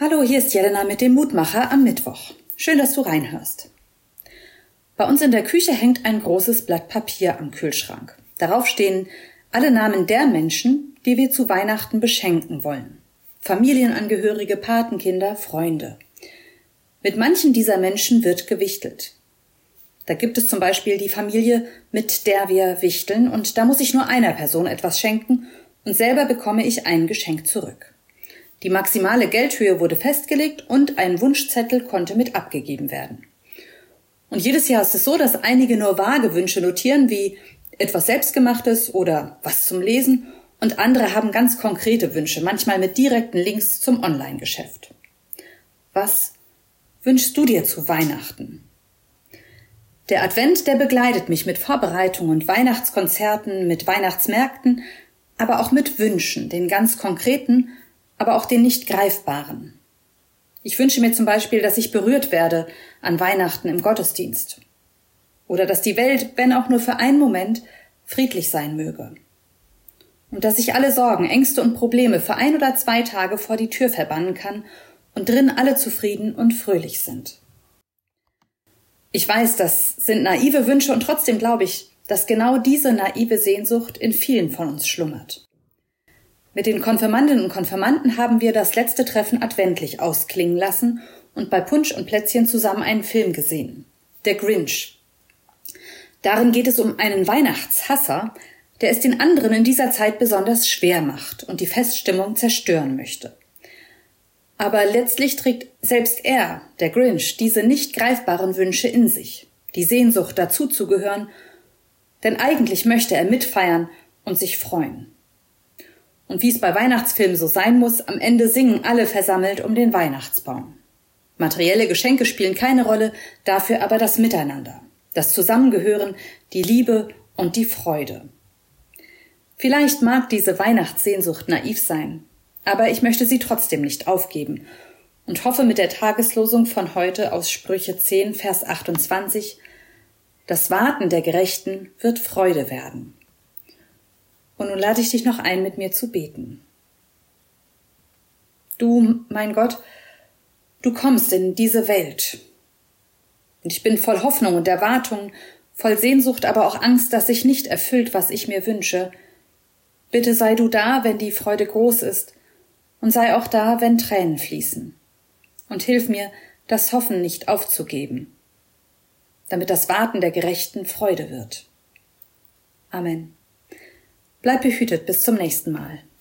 Hallo, hier ist Jelena mit dem Mutmacher am Mittwoch. Schön, dass du reinhörst. Bei uns in der Küche hängt ein großes Blatt Papier am Kühlschrank. Darauf stehen alle Namen der Menschen, die wir zu Weihnachten beschenken wollen. Familienangehörige, Patenkinder, Freunde. Mit manchen dieser Menschen wird gewichtelt. Da gibt es zum Beispiel die Familie, mit der wir wichteln, und da muss ich nur einer Person etwas schenken und selber bekomme ich ein Geschenk zurück. Die maximale Geldhöhe wurde festgelegt und ein Wunschzettel konnte mit abgegeben werden. Und jedes Jahr ist es so, dass einige nur vage Wünsche notieren, wie etwas Selbstgemachtes oder was zum Lesen, und andere haben ganz konkrete Wünsche, manchmal mit direkten Links zum Online-Geschäft. Was wünschst du dir zu Weihnachten? Der Advent, der begleitet mich mit Vorbereitungen und Weihnachtskonzerten, mit Weihnachtsmärkten, aber auch mit Wünschen, den ganz konkreten, aber auch den nicht greifbaren. Ich wünsche mir zum Beispiel, dass ich berührt werde an Weihnachten im Gottesdienst. Oder dass die Welt, wenn auch nur für einen Moment, friedlich sein möge. Und dass ich alle Sorgen, Ängste und Probleme für 1 oder 2 Tage vor die Tür verbannen kann und drin alle zufrieden und fröhlich sind. Ich weiß, das sind naive Wünsche und trotzdem glaube ich, dass genau diese naive Sehnsucht in vielen von uns schlummert. Mit den Konfirmandinnen und Konfirmanden haben wir das letzte Treffen adventlich ausklingen lassen und bei Punsch und Plätzchen zusammen einen Film gesehen. Der Grinch. Darin geht es um einen Weihnachtshasser, der es den anderen in dieser Zeit besonders schwer macht und die Feststimmung zerstören möchte. Aber letztlich trägt selbst er, der Grinch, diese nicht greifbaren Wünsche in sich, die Sehnsucht dazuzugehören, denn eigentlich möchte er mitfeiern und sich freuen. Und wie es bei Weihnachtsfilmen so sein muss, am Ende singen alle versammelt um den Weihnachtsbaum. Materielle Geschenke spielen keine Rolle, dafür aber das Miteinander, das Zusammengehören, die Liebe und die Freude. Vielleicht mag diese Weihnachtssehnsucht naiv sein, aber ich möchte sie trotzdem nicht aufgeben und hoffe mit der Tageslosung von heute aus Sprüche 10, Vers 28, das Warten der Gerechten wird Freude werden. Und nun lade ich dich noch ein, mit mir zu beten. Du, mein Gott, du kommst in diese Welt. Und ich bin voll Hoffnung und Erwartung, voll Sehnsucht, aber auch Angst, dass sich nicht erfüllt, was ich mir wünsche. Bitte sei du da, wenn die Freude groß ist, und sei auch da, wenn Tränen fließen. Und hilf mir, das Hoffen nicht aufzugeben, damit das Warten der Gerechten Freude wird. Amen. Bleib behütet bis zum nächsten Mal.